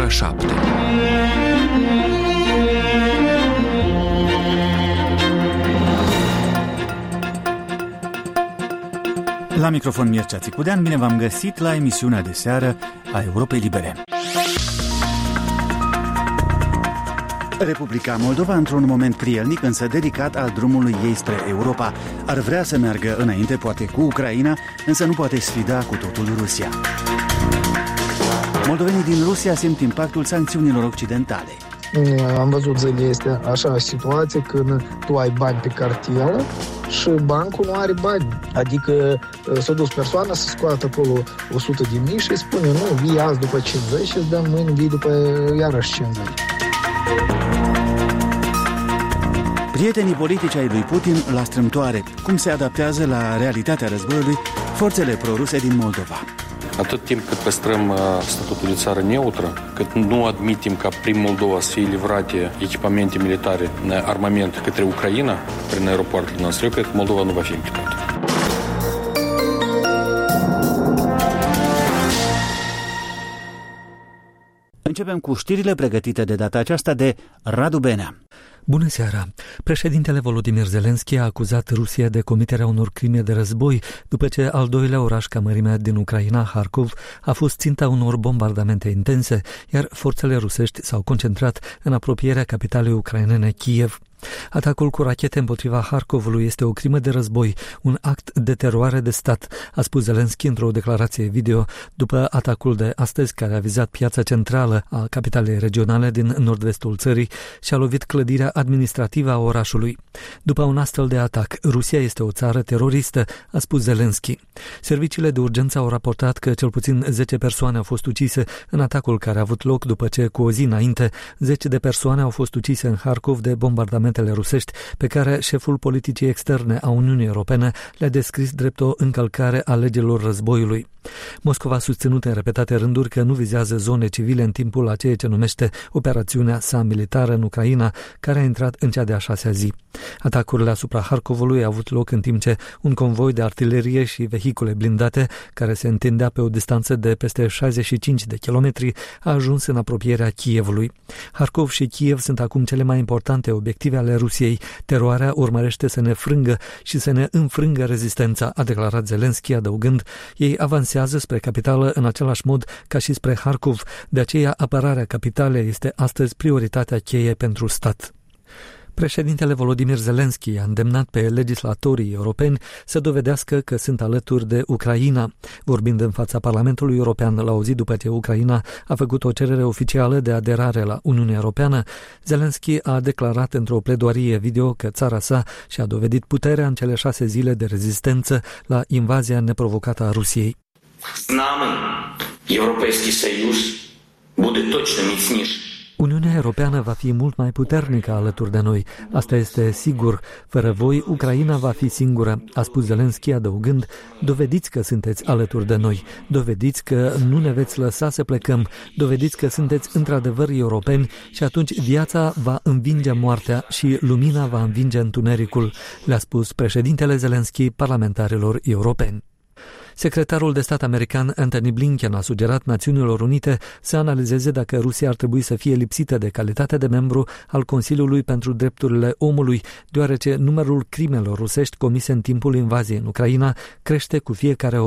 7. La microfon Mircea Țicudean, bine v-am găsit la emisiunea de seară a Europei Libere. Republica Moldova, într-un moment prielnic, însă delicat al drumului ei spre Europa, ar vrea să meargă înainte, poate cu Ucraina, însă nu poate sfida cu totul Rusia. Moldovenii din Rusia simt impactul sancțiunilor occidentale. Am văzut zilele astea așa situație când tu ai bani pe cartelă și bancul nu are bani. Adică s-a dus persoana să scoată acolo 100.000 și îi spune nu, vii azi după 50 și îți dăm mâine, vii după iarăși 50. Prietenii politici ai lui Putin la strâmtoare. Cum se adaptează la realitatea războiului forțele proruse din Moldova? Atât timp cât păstrăm statutul de țară neutră, cât nu admitem ca prin Moldova să fie livrate echipamente militare, armament către Ucraina, prin aeropoartele noastre, eu cred că Moldova nu va fi implicată. Începem cu știrile pregătite de data aceasta de Radu Benea. Bună seara! Președintele Volodymyr Zelensky a acuzat Rusia de comiterea unor crime de război după ce al doilea oraș ca mărime din Ucraina, Harkov, a fost ținta unor bombardamente intense, iar forțele rusești s-au concentrat în apropierea capitalei ucrainene, Kiev. Atacul cu rachete împotriva Harkovului este o crimă de război, un act de teroare de stat, a spus Zelensky într-o declarație video după atacul de astăzi care a vizat piața centrală a capitalei regionale din nord-vestul țării și a lovit clădirea administrativă a orașului. După un astfel de atac, Rusia este o țară teroristă, a spus Zelensky. Serviciile de urgență au raportat că cel puțin 10 persoane au fost ucise în atacul care a avut loc după ce, cu o zi înainte, 10 de persoane au fost ucise în Harkov de bombardamente rusești, pe care șeful politicii externe a Uniunii Europene le-a descris drept o încălcare a legilor războiului. Moscova a susținut în repetate rânduri că nu vizează zone civile în timpul a ceea ce numește operațiunea sa militară în Ucraina, care a intrat în cea de-a 6-a zi. Atacurile asupra Harkovului au avut loc în timp ce un convoi de artilerie și vehicule blindate, care se întindea pe o distanță de peste 65 de kilometri, a ajuns în apropierea Kievului. Harkov și Kiev sunt acum cele mai importante obiective ale Rusiei. Teroarea urmărește să ne frângă și să ne înfrângă rezistența, a declarat Zelensky, adăugând: ei avansează spre capitală în același mod ca și spre Harkov, de aceea apărarea capitalei este astăzi prioritatea cheie pentru stat. Președintele Volodymyr Zelensky a îndemnat pe legislatorii europeni să dovedească că sunt alături de Ucraina. Vorbind în fața Parlamentului European la o zi după ce Ucraina a făcut o cerere oficială de aderare la Uniunea Europeană, Zelensky a declarat într-o pledoarie video că țara sa și-a dovedit puterea în cele 6 zile de rezistență la invazia neprovocată a Rusiei. С нами Європейський Союз буде точно міцніший. Uniunea Europeană va fi mult mai puternică alături de noi. Asta este sigur. Fără voi, Ucraina va fi singură, a spus Zelensky, adăugând: dovediți că sunteți alături de noi. Dovediți că nu ne veți lăsa să plecăm. Dovediți că sunteți într-adevăr europeni și atunci viața va învinge moartea și lumina va învinge întunericul, le-a spus președintele Zelensky parlamentarilor europeni. Secretarul de stat american Antony Blinken a sugerat Națiunilor Unite să analizeze dacă Rusia ar trebui să fie lipsită de calitate de membru al Consiliului pentru Drepturile Omului, deoarece numărul crimelor rusești comise în timpul invaziei în Ucraina crește cu fiecare